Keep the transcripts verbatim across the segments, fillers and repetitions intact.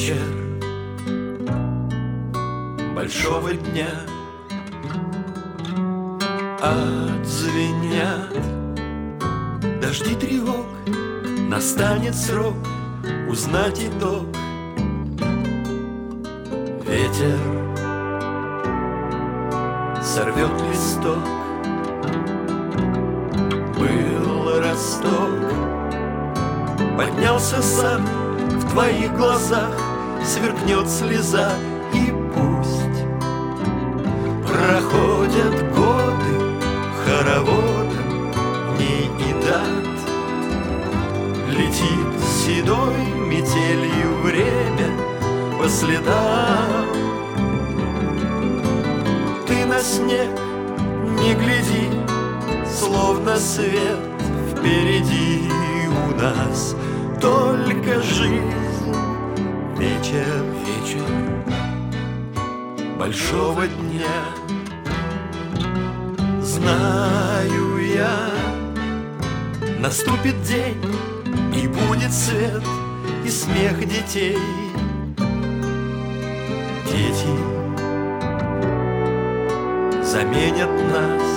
вечер большого дня. Отзвенят дожди тревог, настанет срок узнать итог. Ветер сорвет листок, был росток, поднялся сад, в твоих глазах сверкнет слеза. И пусть проходят годы хороводом дней и дат, летит седой метелью время по следам. Ты на снег не гляди, словно свет впереди у нас только жизнь. Вечер, вечер большого дня. Знаю я, наступит день, и будет свет и смех детей. Дети заменят нас.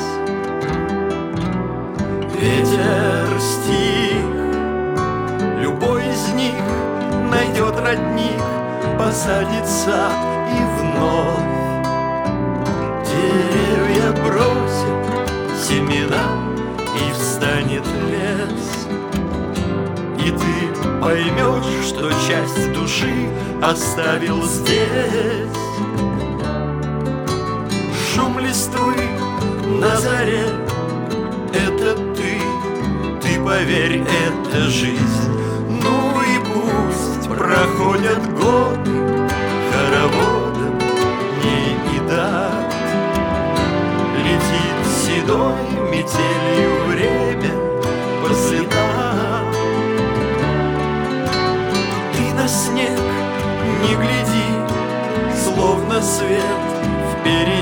Ветер стих, любой из них найдет родник, посадит сад и вновь деревья бросят семена, и встанет лес. И ты поймешь, что часть души оставил здесь. Шум листвы на заре — это ты, ты поверь, это жизнь. Ну и пусть проходят годы хороводом дней и дат, летит седой метелью время по следам. Ты на снег не гляди, словно свет впереди